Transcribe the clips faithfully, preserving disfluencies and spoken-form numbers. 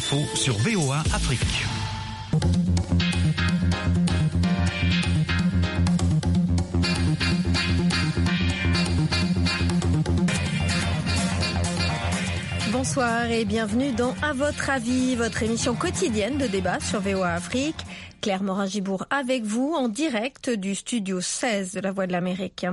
l'info sur V O A Afrique. Bonsoir et bienvenue dans À votre avis, votre émission quotidienne de débat sur V O A Afrique. Claire Morin-Gibourg avec vous en direct du studio seize de la Voix de l'Amérique.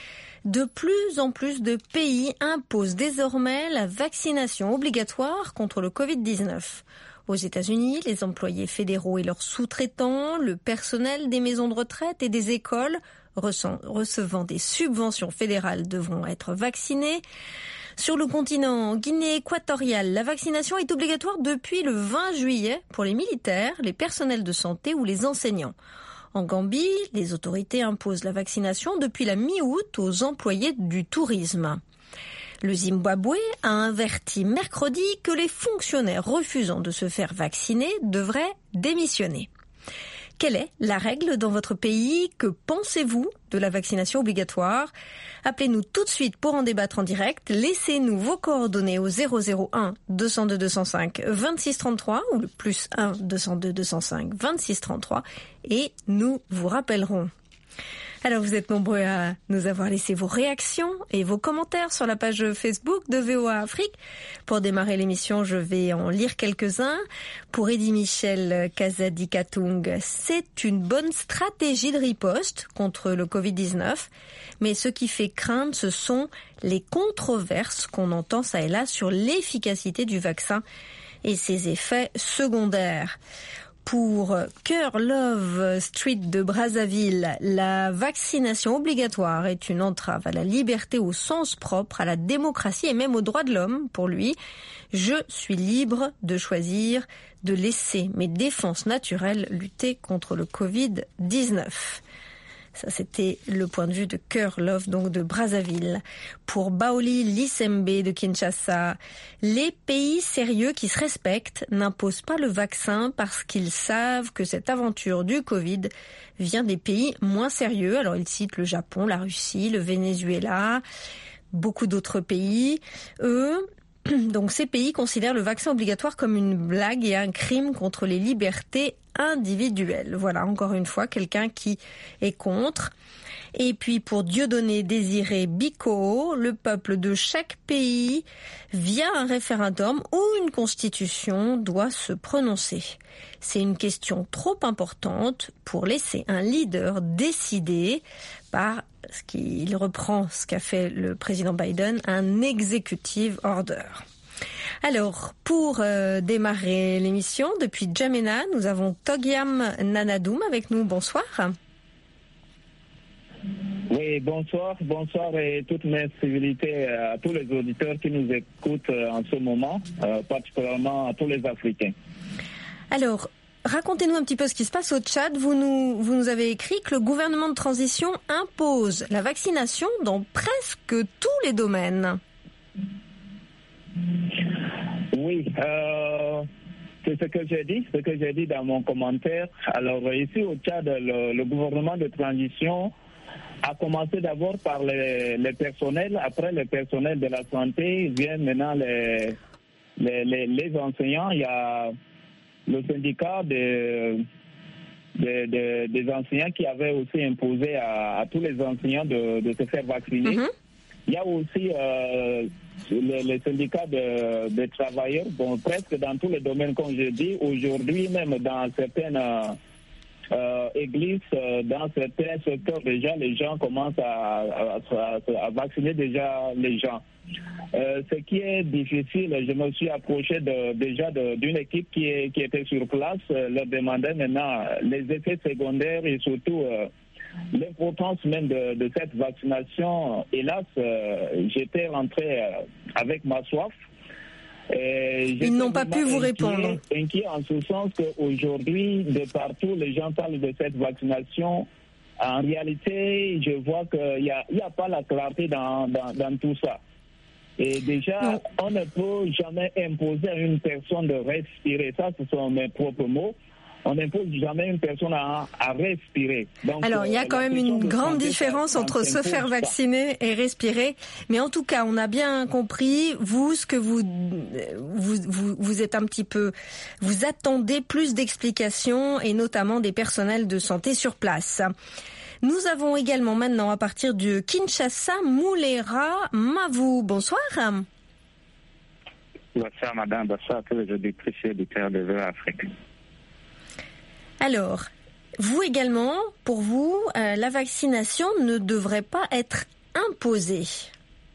De plus en plus de pays imposent désormais la vaccination obligatoire contre le covid dix-neuf. Aux États-Unis, les employés fédéraux et leurs sous-traitants, le personnel des maisons de retraite et des écoles recevant des subventions fédérales devront être vaccinés. Sur le continent Guinée équatoriale, la vaccination est obligatoire depuis le vingt juillet pour les militaires, les personnels de santé ou les enseignants. En Gambie, les autorités imposent la vaccination depuis la mi-août aux employés du tourisme. Le Zimbabwe a averti mercredi que les fonctionnaires refusant de se faire vacciner devraient démissionner. Quelle est la règle dans votre pays? Que pensez-vous de la vaccination obligatoire? Appelez-nous tout de suite pour en débattre en direct. Laissez-nous vos coordonnées au zéro zéro un deux zéro deux deux zéro cinq vingt-six trente-trois ou le plus un deux zéro deux deux zéro cinq vingt-six trente-trois et nous vous rappellerons. Alors vous êtes nombreux à nous avoir laissé vos réactions et vos commentaires sur la page Facebook de V O A Afrique. Pour démarrer l'émission, je vais en lire quelques-uns. Pour Eddy Michel Kazadi-Katung, c'est une bonne stratégie de riposte contre le covid dix-neuf. Mais ce qui fait craindre, ce sont les controverses qu'on entend ça et là sur l'efficacité du vaccin et ses effets secondaires. Pour Cœur Love Street de Brazzaville, la vaccination obligatoire est une entrave à la liberté au sens propre, à la démocratie et même aux droits de l'homme. Pour lui, je suis libre de choisir de laisser mes défenses naturelles lutter contre le covid dix-neuf. Ça, c'était le point de vue de Cœur Love, donc de Brazzaville. Pour Baoli Lisembe de Kinshasa, les pays sérieux qui se respectent n'imposent pas le vaccin parce qu'ils savent que cette aventure du Covid vient des pays moins sérieux. Alors, il cite le Japon, la Russie, le Venezuela, beaucoup d'autres pays. Eux, donc ces pays considèrent le vaccin obligatoire comme une blague et un crime contre les libertés individuelles. Voilà, encore une fois, quelqu'un qui est contre. Et puis pour Dieudonné Désiré Biko, le peuple de chaque pays, via un référendum ou une constitution, doit se prononcer. C'est une question trop importante pour laisser un leader décider par ce qu'il reprend ce qu'a fait le président Biden, un executive order. Alors, pour euh, démarrer l'émission, depuis Djamena, nous avons Togiam Nanadoum avec nous. Bonsoir. Oui, bonsoir, bonsoir et toutes mes civilités à tous les auditeurs qui nous écoutent en ce moment, euh, particulièrement à tous les Africains. Alors, racontez-nous un petit peu ce qui se passe au Tchad. Vous nous, vous nous avez écrit que le gouvernement de transition impose la vaccination dans presque tous les domaines. Oui, euh, c'est ce que j'ai dit, ce que j'ai dit dans mon commentaire. Alors ici au Tchad, le, le gouvernement de transition a commencé d'abord par les, les personnels, après les personnels de la santé, viennent maintenant les, les, les, les enseignants. Il y a le syndicat de, de, de, des enseignants qui avait aussi imposé à, à tous les enseignants de, de se faire vacciner. Mm-hmm. Il y a aussi euh, les, les syndicats de, de travailleurs, bon, presque dans tous les domaines, comme je dis. Aujourd'hui, même dans certaines euh, églises, dans certains secteurs, déjà, les gens commencent à, à, à vacciner déjà les gens. Euh, ce qui est difficile, je me suis approché de, déjà de, d'une équipe qui, est, qui était sur place, euh, leur demandait maintenant les effets secondaires et surtout euh, l'importance même de, de cette vaccination. Hélas, euh, j'étais rentré euh, avec ma soif. Et Ils n'ont pas pu vous inquiet, répondre. Inquiet en ce sens qu'aujourd'hui, de partout, les gens parlent de cette vaccination. En réalité, je vois qu'il n'y a, il y a pas la clarté dans, dans, dans tout ça. Et déjà, non. On ne peut jamais imposer à une personne de respirer. Ça, ce sont mes propres mots. on n'impose jamais une personne à, à respirer. Donc, Alors, il y a quand même une grande différence entre se faire vacciner et respirer. Mais en tout cas, on a bien compris, vous, ce que vous, vous, vous, vous êtes un petit peu, vous attendez plus d'explications et notamment des personnels de santé sur place. Nous avons également maintenant, à partir de Kinshasa, Moulera Mavou. Bonsoir. Bonsoir, madame. Bonsoir à tous les auditrices et auditeurs de V O A Afrique. Alors, vous également, pour vous, euh, la vaccination ne devrait pas être imposée. Pourquoi ?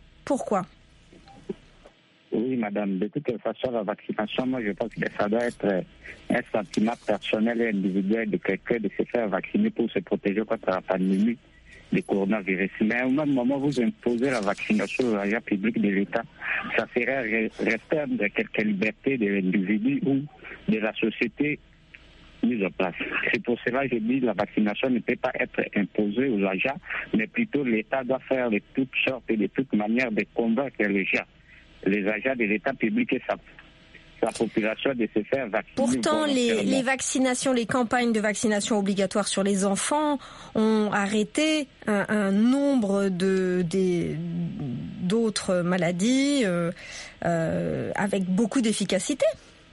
Oui, madame. De toute façon, la vaccination, moi, je pense que ça doit être un sentiment personnel et individuel de quelqu'un de se faire vacciner pour se protéger contre la pandémie du coronavirus. Mais au même moment, vous imposez la vaccination aux agents publics de l'État, ça ferait restreindre quelques libertés de l'individu ou de la société mise en place. C'est pour cela que je dis que la vaccination ne peut pas être imposée aux agents, mais plutôt l'État doit faire de toutes sortes et de toutes manières de convaincre les gens, les agents de l'État public et sa, sa population de se faire vacciner. Pourtant, les, les vaccinations, les campagnes de vaccination obligatoires sur les enfants ont arrêté un, un nombre de, des, d'autres maladies euh, euh, avec beaucoup d'efficacité.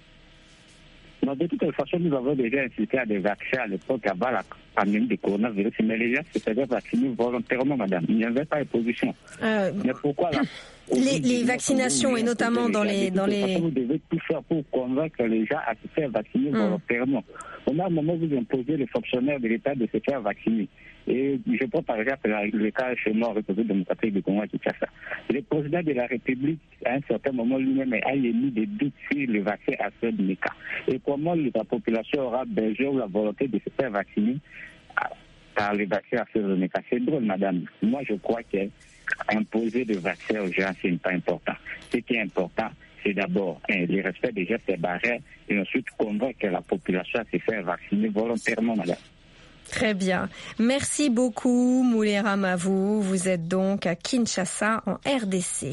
Non, de toute façon, nous avons déjà insisté à des vaccins à l'époque avant la pandémie du coronavirus, mais les gens se faisaient vacciner volontairement, madame. Il n'y avait pas d'opposition. Euh, mais pourquoi là Les, les vaccinations, et notamment dans les... Dans les... Vous devez tout faire pour convaincre les gens à se faire vacciner mmh. volontairement. Au même moment, vous imposez les fonctionnaires de l'État de se faire vacciner. Et je prends par exemple le cas chez moi, République démocratique du Congo, Kinshasa. Le président de la République, à un certain moment, lui-même a émis des doutes sur le vaccin AstraZeneca. Et comment la population aura besoin ou la volonté de se faire vacciner par le vaccin AstraZeneca? C'est drôle, madame. Moi, je crois que imposer des vaccins aux gens, ce n'est pas important. Ce qui est important, c'est d'abord hein, le respect des gestes barrières et ensuite convaincre la population à se faire vacciner volontairement, madame. Très bien. Merci beaucoup, Moulera Mavou. Vous êtes donc à Kinshasa, en R D C.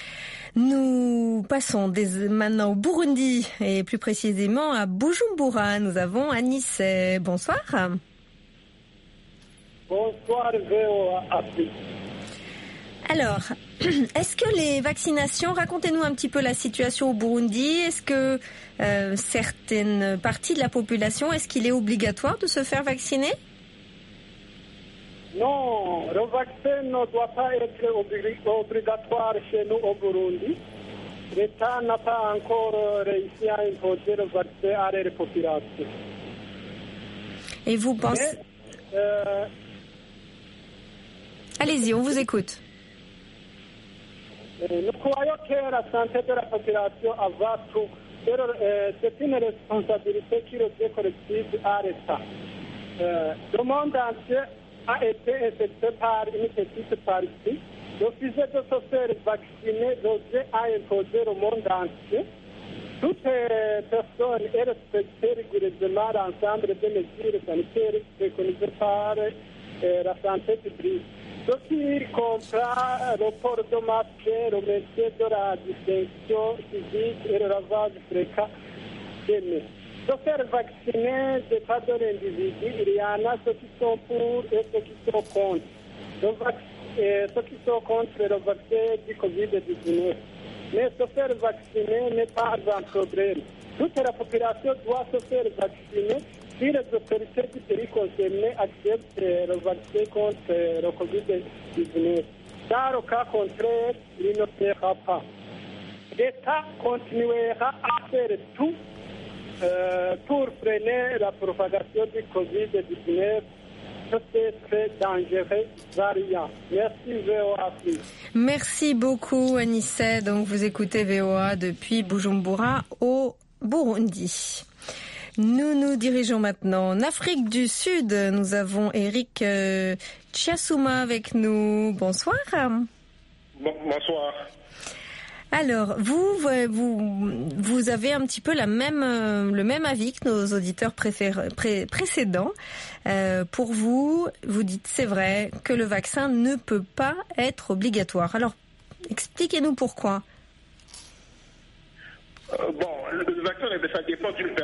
Nous passons dès maintenant au Burundi et plus précisément à Bujumbura. Nous avons Anissé. Bonsoir. Bonsoir, V O A Afrique. Alors, est-ce que les vaccinations, racontez-nous un petit peu la situation au Burundi. Est-ce que euh, certaines parties de la population, est-ce qu'il est obligatoire de se faire vacciner? Non, le vaccin ne doit pas être obligatoire chez nous au Burundi. L'État n'a pas encore réussi à imposer le vaccin à la population. Et vous pensez... Mais, euh... Allez-y, on vous écoute. Nous croyons que la santé de la population avant tout, c'est une responsabilité qui revient collective à l'État. Le monde entier a été infecté par une petite partie. Refuser de se faire vacciner revient à imposer au monde entier. Toutes les personnes et respecter rigoureusement l'ensemble des mesures sanitaires préconisées par la santé publique. Ce qui comprend le port de masque, le maintien de la distinction physique et le lavage fréquent des mains. Se faire vacciner n'est pas de l'individu. Il y en a ceux qui sont pour et ceux qui sont contre. Le vac- et ceux qui sont contre le vaccin du covid dix-neuf. Mais se faire vacciner n'est pas un problème. Toute la population doit se faire vacciner. Si les autorités du pays concerné acceptent le vaccin contre le covid dix-neuf, dans le cas contraire, il ne sera pas. L'État continuera à faire tout euh, pour freiner la propagation du covid dix-neuf. C'est très dangereux, variant. Merci V O A Afrique. Merci beaucoup Anissé. Donc vous écoutez V O A depuis Bujumbura au Burundi. Nous nous dirigeons maintenant en Afrique du Sud. Nous avons Eric euh, Chiassouma avec nous. Bonsoir. Bon, bonsoir. Alors, vous, vous, vous avez un petit peu la même, le même avis que nos auditeurs préférés, pré, précédents. Euh, pour vous, vous dites c'est vrai que le vaccin ne peut pas être obligatoire. Alors, expliquez-nous pourquoi. Euh, bon, le vaccin, ça dépend d'une personne à une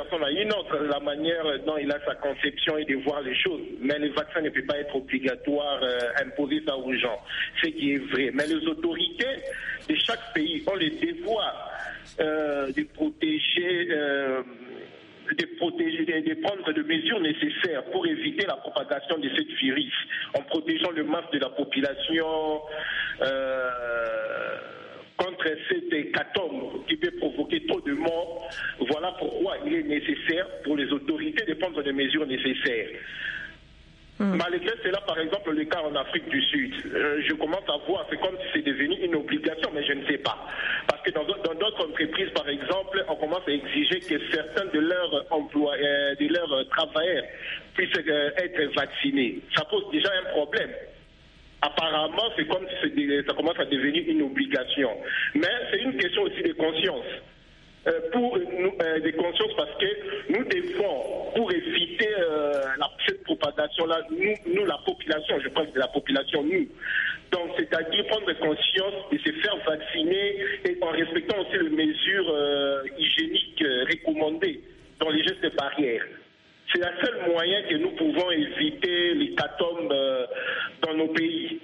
une autre, la manière dont il a sa conception et de voir les choses. Mais le vaccin ne peut pas être obligatoire, euh, imposer ça aux gens, ce qui est vrai. Mais les autorités de chaque pays ont le devoir euh, de protéger... Euh, de protéger, de prendre des mesures nécessaires pour éviter la propagation de ce virus, en protégeant le masse de la population euh, contre cette hécatombe qui peut provoquer trop de morts. Voilà pourquoi il est nécessaire pour les autorités de prendre des mesures nécessaires. Mmh. Malgré cela, par exemple, le cas en Afrique du Sud, euh, je commence à voir, c'est comme si c'est devenu une obligation, mais je ne sais pas. Parce que dans, dans d'autres entreprises, par exemple, on commence à exiger que certains de leurs employés, euh, de leurs travailleurs puissent euh, être vaccinés. Ça pose déjà un problème. Apparemment, c'est comme si c'est, ça commence à devenir une obligation. Mais c'est une question aussi de conscience. Euh, pour nous, euh, des consciences, parce que nous devons, pour éviter euh, la, cette propagation-là, nous, nous, la population, je pense que la population, nous, donc c'est-à-dire prendre conscience de se faire vacciner et en respectant aussi les mesures euh, hygiéniques euh, recommandées dans les gestes barrières. C'est le seul moyen que nous pouvons éviter l'hécatombe euh, dans nos pays.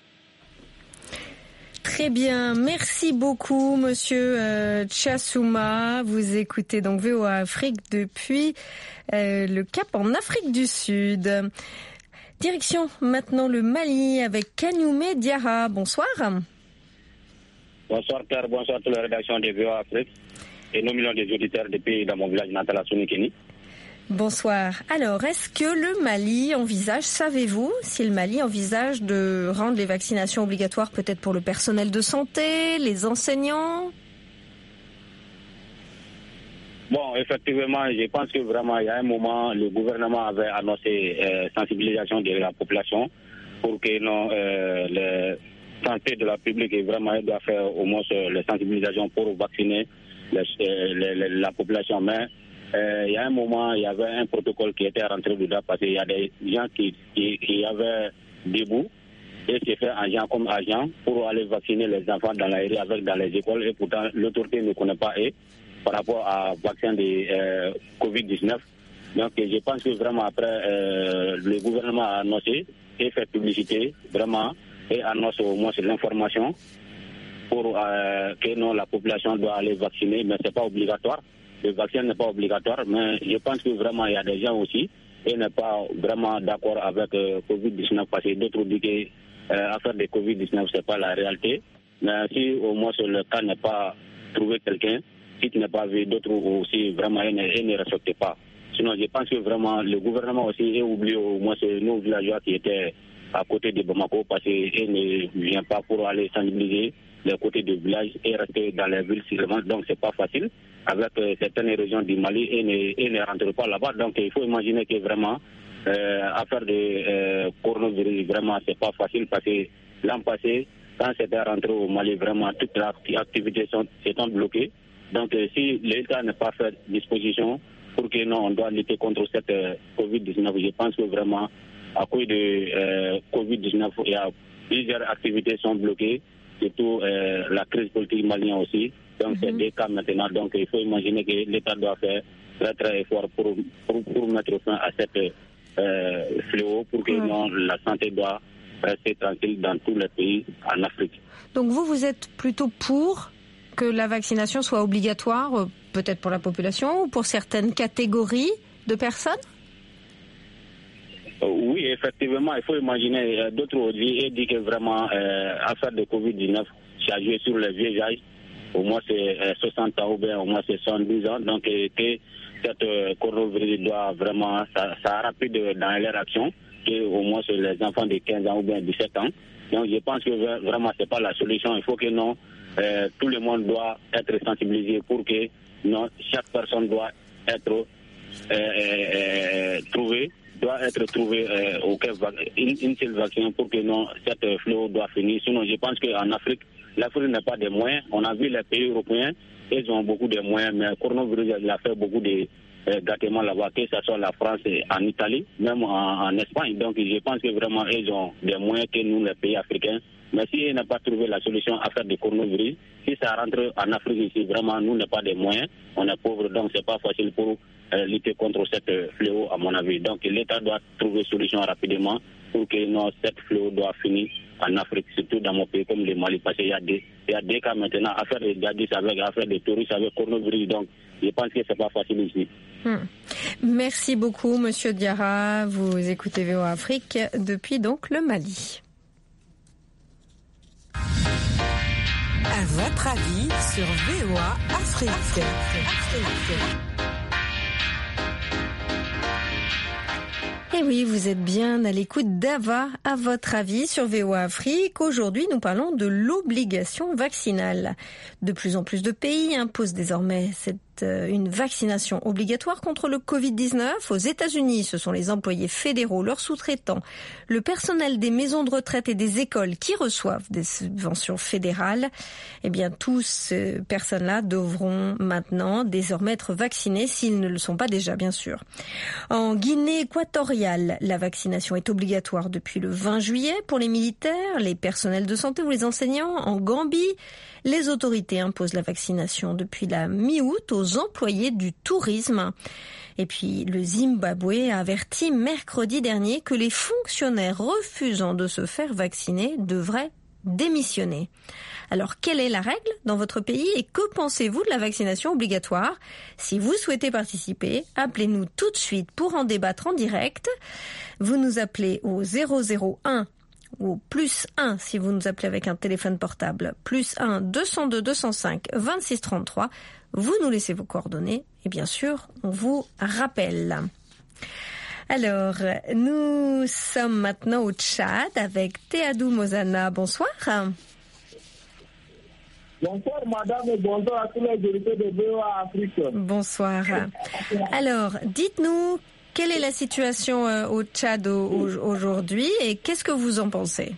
Très bien, merci beaucoup Monsieur euh, Tchassouma. Vous écoutez donc V O A Afrique depuis euh, le Cap en Afrique du Sud. Direction maintenant le Mali avec Kanyoumé Diarra. Bonsoir. Bonsoir Claire, bonsoir à toute la rédaction de V O A Afrique et nos millions des auditeurs des pays dans mon village natal à Souni-Kéni. Bonsoir. Alors, est-ce que le Mali envisage, savez-vous, si le Mali envisage de rendre les vaccinations obligatoires peut-être pour le personnel de santé, les enseignants? Bon, effectivement, je pense que vraiment, il y a un moment, le gouvernement avait annoncé euh, sensibilisation de la population pour que non, euh, la santé de la publique et vraiment elle doit faire au moins euh, les sensibilisations pour vacciner les, euh, les, les, la population. Mais Euh, il y a un moment, il y avait un protocole qui était rentré dedans parce qu'il y a des gens qui, qui, qui avaient debout et qui fait agent comme agent pour aller vacciner les enfants dans la rue avec dans les écoles et pourtant l'autorité ne connaît pas et par rapport à vaccin de euh, covid dix-neuf. Donc je pense que vraiment après euh, le gouvernement a annoncé et fait publicité vraiment et annonce au moins l'information pour euh, que non, la population doit aller vacciner, mais c'est pas obligatoire. Le vaccin n'est pas obligatoire, mais je pense que vraiment il y a des gens aussi et n'est pas vraiment d'accord avec euh, covid dix-neuf parce que d'autres disent que euh, affaire de covid dix-neuf c'est pas la réalité. Mais si au moins le cas n'est pas trouvé quelqu'un, si tu n'es pas vu, d'autres aussi vraiment ils ne, ils ne respectent pas. Sinon je pense que vraiment le gouvernement aussi a oublié au moins nos villageois qui étaient à côté de Bamako parce qu'ils ne viennent pas pour aller sensibiliser les côtés du village et rester dans les villes seulement. Donc c'est pas facile avec euh, certaines régions du Mali et ne, et ne rentrent pas là-bas. Donc il faut imaginer que vraiment euh, affaire de euh, coronavirus vraiment c'est pas facile parce que l'an passé quand c'était rentré au Mali vraiment toutes les activités sont étant bloquées. Donc euh, si l'État n'a pas fait disposition pour que non on doit lutter contre cette euh, covid dix-neuf, je pense que vraiment à cause de euh, covid dix-neuf il y a plusieurs activités sont bloquées. Surtout euh, la crise politique malienne aussi. Donc mm-hmm. c'est des cas maintenant. Donc il faut imaginer que l'État doit faire très très fort pour, pour, pour mettre fin à cette euh, fléau pour que mm-hmm. non, la santé doit rester tranquille dans tous les pays en Afrique. Donc vous, vous êtes plutôt pour que la vaccination soit obligatoire, peut-être pour la population ou pour certaines catégories de personnes? Oui, effectivement, il faut imaginer euh, d'autres aujourd'hui et dire que vraiment, euh, affaire de covid dix-neuf, ça a joué sur les vieux âges. Au moins c'est euh, soixante ans ou bien au moins c'est soixante-dix ans. Donc euh, que cette euh, coronavirus doit vraiment, ça, ça rapide dans leur action, que au moins c'est les enfants de quinze ans ou bien dix-sept ans. Donc je pense que vraiment c'est pas la solution. Il faut que non, euh, tout le monde doit être sensibilisé pour que non, chaque personne doit être euh, euh, trouvée. doit être trouvé euh, auquel une, une seule vaccin pour que non, cette fléau doit finir. Sinon, je pense qu'en Afrique, l'Afrique n'a pas de moyens. On a vu les pays européens, ils ont beaucoup de moyens, mais le coronavirus il a fait beaucoup de euh, gâtements là-bas, que ce soit la France et en Italie, même en, en Espagne. Donc, je pense que vraiment, ils ont des moyens que nous, les pays africains, Mais s'il n'a pas trouvé la solution à faire des coronavirus, si ça rentre en Afrique ici, vraiment, nous n'avons pas de moyens, on est pauvres, donc c'est pas facile pour euh, lutter contre cette fléau, à mon avis. Donc l'État doit trouver solution rapidement pour que non, cette fléau doit finir en Afrique, surtout dans mon pays comme le Mali, parce qu'il y a des, il y a des cas maintenant à faire des djihadistes avec, à faire des touristes avec coronavirus, donc je pense que c'est pas facile ici. Hmm. Merci beaucoup, Monsieur Diarra. Vous écoutez V O A Afrique depuis donc le Mali. À votre avis sur V O A Afrique. Et oui, vous êtes bien à l'écoute d'Ava, à votre avis, sur V O A Afrique. Aujourd'hui, nous parlons de l'obligation vaccinale. De plus en plus de pays imposent désormais cette, euh, une vaccination obligatoire contre le covid dix-neuf. Aux États-Unis, ce sont les employés fédéraux, leurs sous-traitants, le personnel des maisons de retraite et des écoles qui reçoivent des subventions fédérales. Eh bien, tous ces personnes-là devront maintenant désormais être vaccinées s'ils ne le sont pas déjà, bien sûr. En Guinée équatoriale, la vaccination est obligatoire depuis le vingt juillet pour les militaires, les personnels de santé ou les enseignants. En Gambie, les autorités imposent la vaccination depuis la mi-août aux employés du tourisme. Et puis, le Zimbabwe a averti mercredi dernier que les fonctionnaires refusant de se faire vacciner devraient démissionner. Alors, quelle est la règle dans votre pays et que pensez-vous de la vaccination obligatoire? Si vous souhaitez participer, appelez-nous tout de suite pour en débattre en direct. Vous nous appelez au zéro zéro un ou plus un si vous nous appelez avec un téléphone portable, plus un deux cent deux deux cent cinq vingt-six trente-trois. Vous nous laissez vos coordonnées et bien sûr, on vous rappelle. Alors, nous sommes maintenant au Tchad avec Théadou Mozana. Bonsoir. Bonsoir madame et bonsoir à tous les auditeurs de V O A Afrique. Bonsoir. Alors, dites-nous, quelle est la situation euh, au Tchad au, au, aujourd'hui et qu'est-ce que vous en pensez?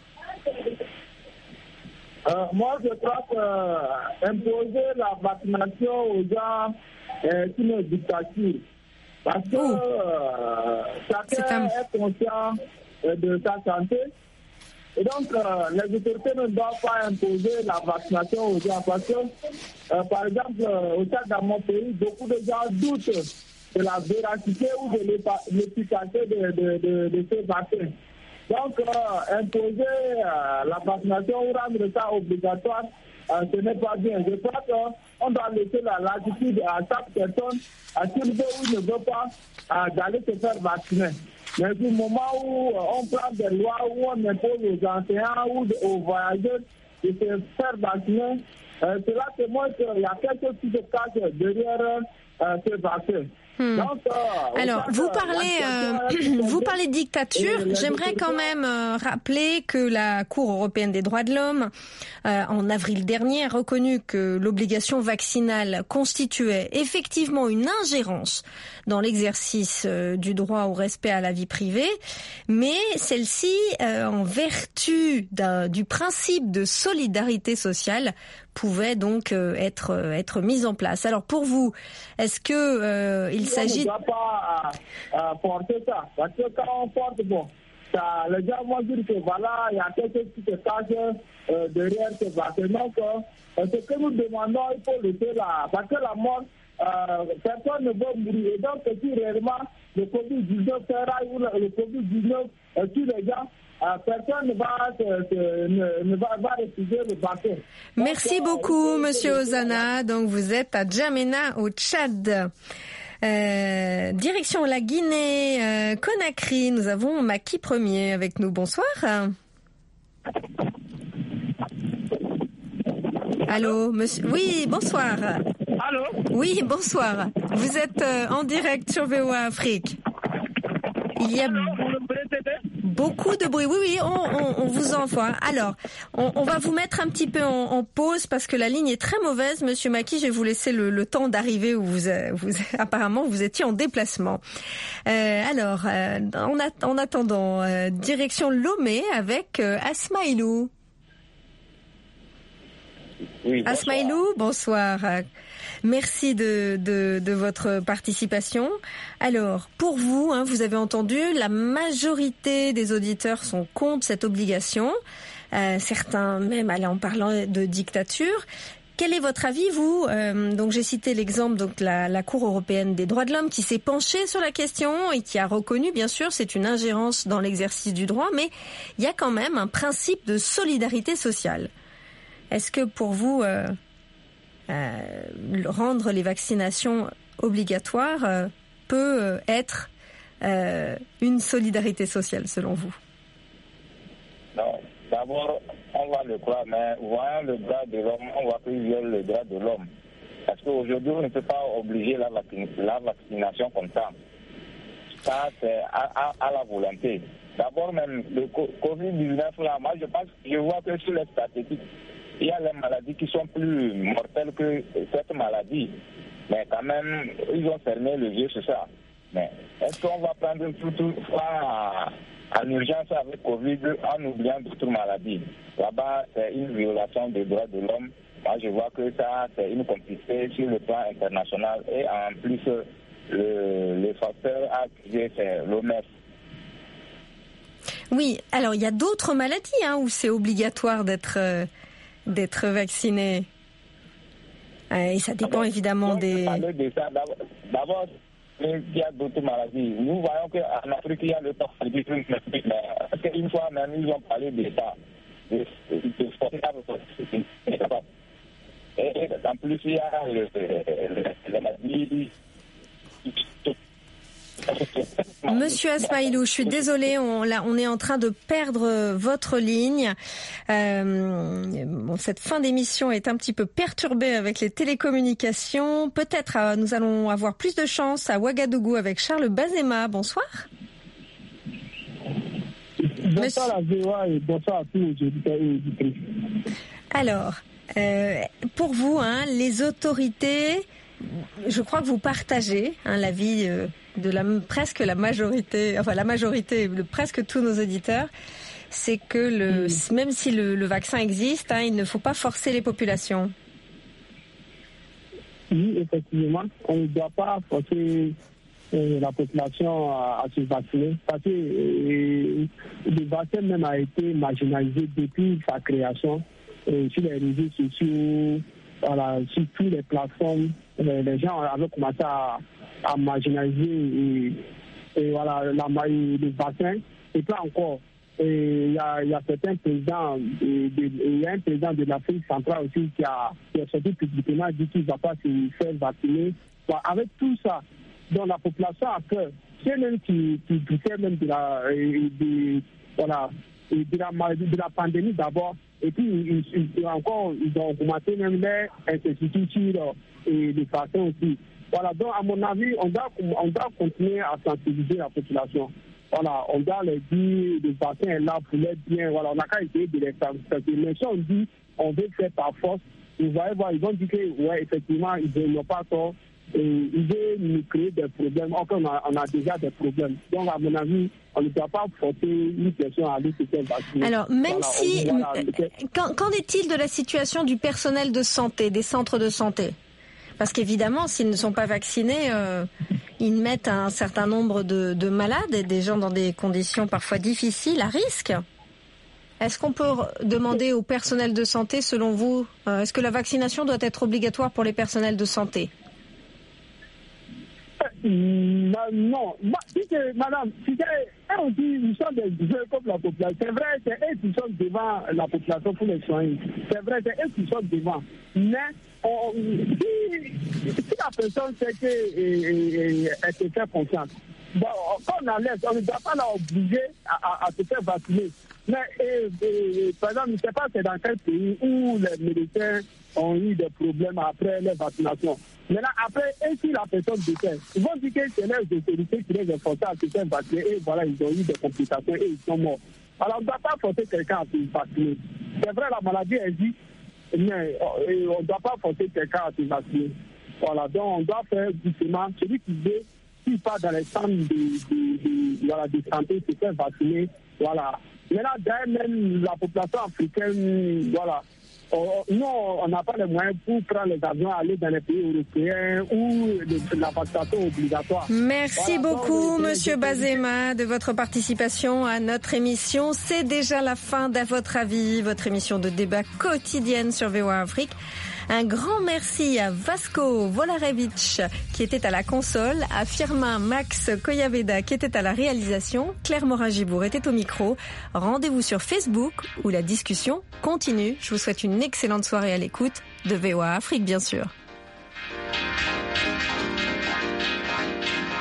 euh, Moi, je crois que euh, imposer la vaccination aux gens est une dictature. Parce que euh, chacun est, est conscient euh, de sa santé. Et donc, euh, les autorités ne doivent pas imposer la vaccination aux gens. Parce que, euh, par exemple, euh, au Tchad, dans mon pays, beaucoup de gens doutent de la véracité ou de l'efficacité de, de, de, de ces vaccins. Donc, euh, imposer euh, la vaccination ou rendre ça obligatoire, euh, ce n'est pas bien. Je crois qu'on doit laisser la latitude à chaque personne, à qui veut ou ne veut pas, euh, d'aller se faire vacciner. Mais du moment où euh, on prend des lois, où on impose aux enseignants ou aux voyageurs de se faire vacciner, euh, cela témoigne qu'il y a quelque chose qui se cache derrière euh, ce vaccin. Hmm. Donc, euh, Alors, vous parlez, euh, vous parlez de dictature. J'aimerais quand même euh, rappeler que la Cour européenne des droits de l'homme, euh, en avril dernier, a reconnu que l'obligation vaccinale constituait effectivement une ingérence dans l'exercice euh, du droit au respect à la vie privée, mais celle-ci, euh, en vertu d'un, du principe de solidarité sociale, pouvait donc euh, être euh, être mise en place. Alors pour vous, est-ce que euh, il s'agit... On ne doit pas euh, euh, porter ça, parce que quand on porte, bon, ça, les gens vont dire que voilà, il y a quelque chose qui se cache euh, derrière ce vaccin. Donc, euh, ce que nous demandons, il faut laisser là, parce que la mort, euh, personne ne veut mourir. Et donc, si réellement le covid dix-neuf ferraille ou le, le covid dix-neuf euh, tue les gens, Euh, personne ne va, euh, ne, ne va, va refuser le vaccin. Merci Donc, beaucoup, euh, Monsieur Ozana. Donc, vous êtes à Djamena, au Tchad. Euh, direction la Guinée, euh, Conakry. Nous avons Maki Premier avec nous. Bonsoir. Allô, monsieur. Oui, bonsoir. Allô. Oui, bonsoir. Vous êtes euh, en direct sur V O A Afrique. Il y a beaucoup de bruit. Oui, oui, on, on, on vous envoie. Alors, on, on va vous mettre un petit peu en, en pause parce que la ligne est très mauvaise. Monsieur Maki, je vais vous laisser le, le temps d'arriver où vous, vous apparemment vous étiez en déplacement. Euh, alors, euh, en, at- en attendant, euh, direction Lomé avec euh, Asmaïlou. Oui, bonsoir. Asmaïlou, bonsoir. Merci de, de, de votre participation. Alors, pour vous, hein, vous avez entendu, la majorité des auditeurs sont contre cette obligation. euh, certains même allaient en parlant de dictature. Quel est votre avis, vous euh, Donc j'ai cité l'exemple donc la, la Cour européenne des droits de l'homme qui s'est penchée sur la question et qui a reconnu, bien sûr, c'est une ingérence dans l'exercice du droit, mais il y a quand même un principe de solidarité sociale. Est-ce que pour vous, euh, euh, rendre les vaccinations obligatoires euh, peut être euh, une solidarité sociale, selon vous? Non, d'abord, on va le croire, mais voyant le droit de l'homme, on voit qu'il viole le droit de l'homme. Parce qu'aujourd'hui, on ne peut pas obliger la, vaccin, la vaccination comme ça. Ça, c'est à, à, à la volonté. D'abord, même le covid dix-neuf, là, moi, je pense, je vois que sur les statistiques, il y a les maladies qui sont plus mortelles que cette maladie. Mais quand même, ils ont fermé le yeux sur ça. Mais est-ce qu'on va prendre tout, tout ça en urgence avec Covid en oubliant d'autres maladies? Là-bas, c'est une violation des droits de l'homme. Moi, je vois que ça, c'est une complicité sur le plan international. Et en plus, le, le facteur accusé, c'est l'O M S. Oui, alors il y a d'autres maladies hein, où c'est obligatoire d'être, euh, d'être vacciné. Euh, et ça dépend d'abord, évidemment des... De ça. D'abord, d'abord, il y a d'autres maladies. Nous voyons qu'en Afrique, il y a le paludisme, mais une fois même, ils ont parlé de ça. De, de, de, et en plus, il y a le, le, le maladie. Monsieur Asmaïlou, je suis désolée, on, là, on est en train de perdre votre ligne. Euh, bon, cette fin d'émission est un petit peu perturbée avec les télécommunications. Peut-être euh, nous allons avoir plus de chance à Ouagadougou avec Charles Bazema. Bonsoir. Bonsoir à V O A et bonsoir à tous les auditeurs et auditrices. Alors, euh, pour vous, hein, les autorités, je crois que vous partagez hein, l'avis euh, de la, presque la majorité, enfin la majorité de presque tous nos auditeurs, c'est que le, mmh. même si le, le vaccin existe, hein, il ne faut pas forcer les populations. Oui, effectivement, on ne doit pas forcer euh, la population à, à se vacciner, parce que euh, le vaccin même a été marginalisé depuis sa création euh, sur les réseaux sociaux, voilà, sur toutes les plateformes. Les, les gens avaient commencé à, à marginaliser et, et voilà, la, le vaccin. Et puis encore, il y a, y a certains présidents, il y a un président de l'Afrique centrale aussi qui a, qui a sorti publiquement dit qu'il ne va pas se faire vacciner. Bon, avec tout ça, donc la population a peur. C'est même qui, qui, qui fait même de la, de, voilà, de la, de la pandémie d'abord. Et puis, ils, ils, encore, ils ont augmenté même les incertitudes et les vaccins aussi. Voilà, donc à mon avis, on doit, on doit continuer à sensibiliser la population. Voilà, on doit leur dire le vaccin est là pour les bien. Voilà, on n'a qu'à essayer de les faire. Mais si on dit on veut faire par force, vous voyez, voir, ils ont dit que, ouais, effectivement, ils n'ont pas tort. Et ils veulent nous créer des problèmes. Encore, on a, on a déjà des problèmes. Donc, à mon avis, on ne doit pas forcer une personne à aller se faire vacciner. Alors, même voilà, si... On, voilà, qu'en, qu'en est-il de la situation du personnel de santé, des centres de santé ? Parce qu'évidemment, s'ils ne sont pas vaccinés, euh, ils mettent un certain nombre de, de malades et des gens dans des conditions parfois difficiles, à risque. Est-ce qu'on peut demander au personnel de santé, selon vous, euh, est-ce que la vaccination doit être obligatoire pour les personnels de santé ? Non, non. Si c'est, madame, si c'est, on dit nous sommes des vieux comme la population. C'est vrai, c'est eux qui sont devant la population pour les soigner. C'est vrai, c'est eux qui sont devant. Mais on, si, si la personne sait qu'elle se fait confiance, bon, quand on la laisse, on ne doit pas l'obliger à, à, à se faire vacciner. Mais et, et, par exemple, je ne sais pas c'est dans quel pays où les médecins ont eu des problèmes après les vaccinations. Maintenant, après, et si la personne décède, ils vont dire que c'est les autorités qui les ont forcés à se faire vacciner et voilà, ils ont eu des complications et ils sont morts. Alors, on ne doit pas forcer quelqu'un à se vacciner. C'est vrai, la maladie existe, mais on ne doit pas forcer quelqu'un à se vacciner. Voilà, donc on doit faire doucement. Celui qui veut, s'il part dans les centres de, de, de, voilà, de santé, se faire vacciner. Voilà. Maintenant, d'ailleurs, même la population africaine, voilà, Oh, non, on n'a pas les moyens pour prendre les avions, aller dans les pays européens où la vaccination est obligatoire. Merci voilà, beaucoup, donc, Monsieur Bazema, de votre participation à notre émission. C'est déjà la fin d'À votre avis, votre émission de débat quotidienne sur V O A Afrique. Un grand merci à Vasco Volarevic qui était à la console, à Firmin Max Koyaveda qui était à la réalisation, Claire Morin-Gibour était au micro. Rendez-vous sur Facebook où la discussion continue. Je vous souhaite une excellente soirée à l'écoute de V O A Afrique, bien sûr.